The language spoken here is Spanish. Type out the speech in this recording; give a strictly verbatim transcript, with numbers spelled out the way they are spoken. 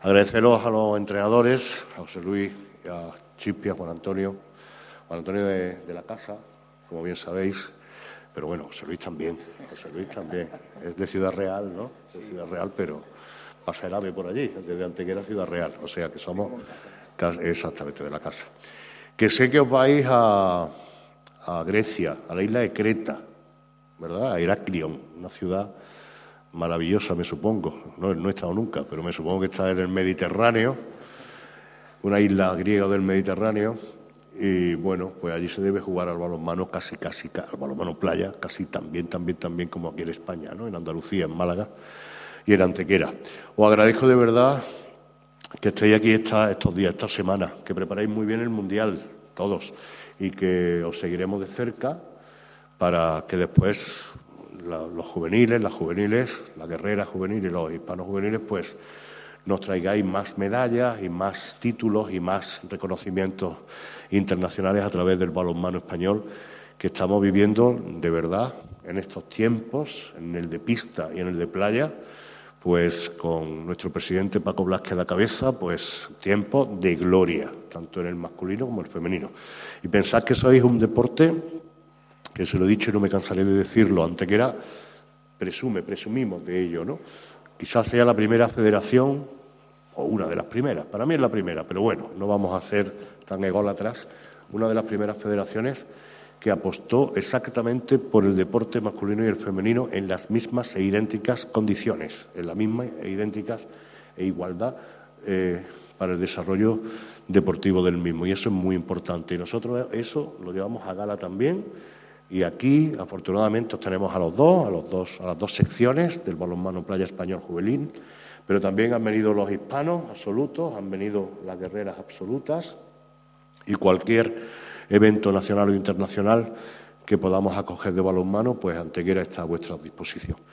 Agradeceros a los entrenadores, a José Luis, y a Chispi, a Juan Antonio, Juan Antonio de, de la casa, como bien sabéis, pero bueno, José Luis también, José Luis también, es de Ciudad Real, ¿no? De Ciudad Real, pero pasa el ave por allí, desde Antequera a Ciudad Real, o sea que somos exactamente de la casa. Que sé que os vais a, a Grecia, a la isla de Creta, ¿verdad? A Heraklion, una ciudad maravillosa, me supongo. No, no he estado nunca, pero me supongo que está en el Mediterráneo, una isla griega del Mediterráneo. Y bueno, pues allí se debe jugar al balonmano casi, casi, al balonmano playa, casi también, también, también como aquí en España, ¿no? En Andalucía, en Málaga y en Antequera. Os agradezco de verdad que estéis aquí esta, estos días, esta semana, que preparáis muy bien el Mundial, todos, y que os seguiremos de cerca para que después la, los juveniles, las juveniles, la guerrera juvenil y los hispanos juveniles, pues nos traigáis más medallas y más títulos y más reconocimientos internacionales a través del balonmano español que estamos viviendo de verdad en estos tiempos, en el de pista y en el de playa, pues con nuestro presidente Paco Blázquez a la cabeza, pues tiempo de gloria, tanto en el masculino como en el femenino. Y pensad que sois un deporte, que se lo he dicho y no me cansaré de decirlo, Antequera presume, presumimos de ello, ¿no? Quizás sea la primera federación, o una de las primeras, para mí es la primera, pero bueno, no vamos a ser tan ególatras, una de las primeras federaciones que apostó exactamente por el deporte masculino y el femenino en las mismas e idénticas condiciones, en las mismas e idénticas e igualdad eh, para el desarrollo deportivo del mismo. Y eso es muy importante. Y nosotros eso lo llevamos a gala también. Y aquí, afortunadamente, os tenemos a los dos, a los dos, a las dos secciones del balonmano playa español juvenil, pero también han venido los hispanos absolutos, han venido las guerreras absolutas y cualquier evento nacional o internacional que podamos acoger de balonmano, pues Antequera está a vuestra disposición.